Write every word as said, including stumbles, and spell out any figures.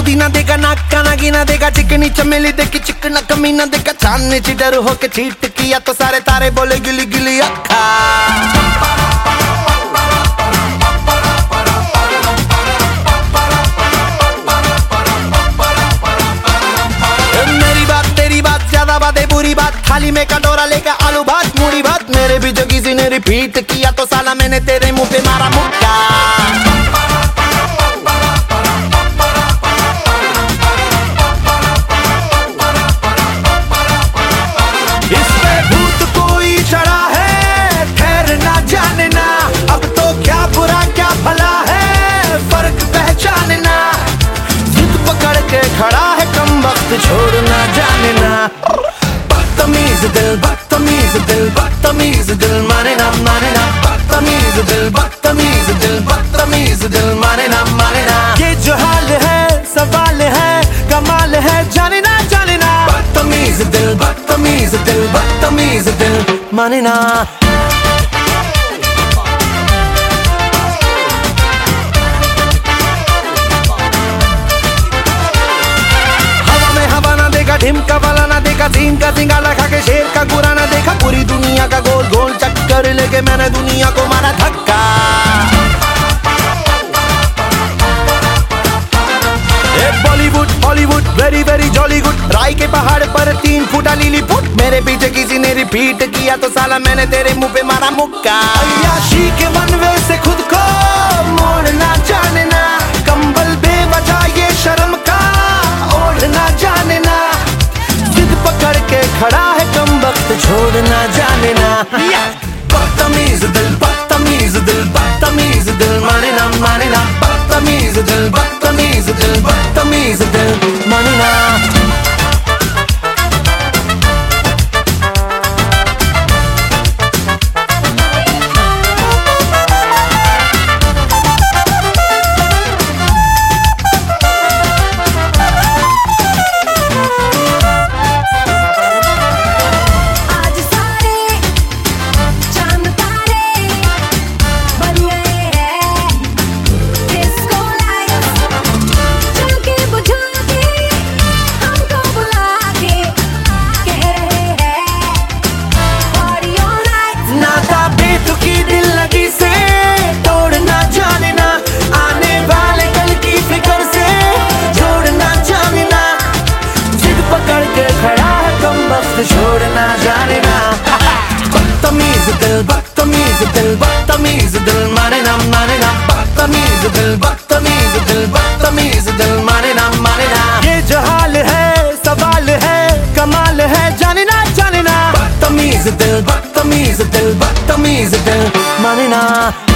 दी ना देगा नाका ना गिना देगा चिकनी चमेली देखी चिकना कमीना देखा चांदनी ची डर होके चीट किया तो सारे तारे बोले गिली गिली अक्खा। मेरी बात तेरी बात ज्यादा बातें बुरी बात थाली में कटोरा लेकर आलू भात मूड़ी भात मेरे भी जो किसी ने रिपीट किया तो साला मैंने तेरे मुंह पे मारा मुक्का। खड़ा है कम वक्त छोड़ना जाने ना बदतमीज दिल बदतमीज दिल बदतमीज दिल माने ना माने ना बदतमीज दिल बदतमीज दिल बदतमीज दिल माने ना माने ना ये जो हाल है सवाल है कमाल है जाने ना जाने ना बदतमीज दिल बदतमीज दिल बदतमीज दिल माने ना। ढिमका वाला ना देखा सीन का सिंगाला खा के शेर का गुरा ना देखा पूरी दुनिया का गोल गोल चक्कर लेके मैंने दुनिया को मारा धक्का। Bollywood Hollywood very very jolly good राय के पहाड़ पर तीन फुटा लीली फुट मेरे पीछे किसी ने रिपीट किया तो साला मैंने तेरे मुंह पे मारा मुक्का। अय्याशी के मनवे से खुद को मोड़ना जाने ना कंबल बेवजह ये शर्म का ओढ़ना जाने ना पकड़ के खड़ा है कम वक्त छोड़ना जाने ना बदतमीज दिल बदतमीज दिल बदतमीज दिल माने ना माने ना बदतमीज दिल बदतमीज दिल बदतमीज दिल माने ना। छोड़ना जाने ना बदतमीज दिल बदतमीज दिल बदतमीज दिल माने ना माने ना बदतमीज दिल बदतमीज दिल बदतमीज दिल माने ना माने ना ये जो हाल है सवाल है कमाल है जाने ना जाने ना बदतमीज दिल बदतमीज दिल बदतमीज दिल माने ना।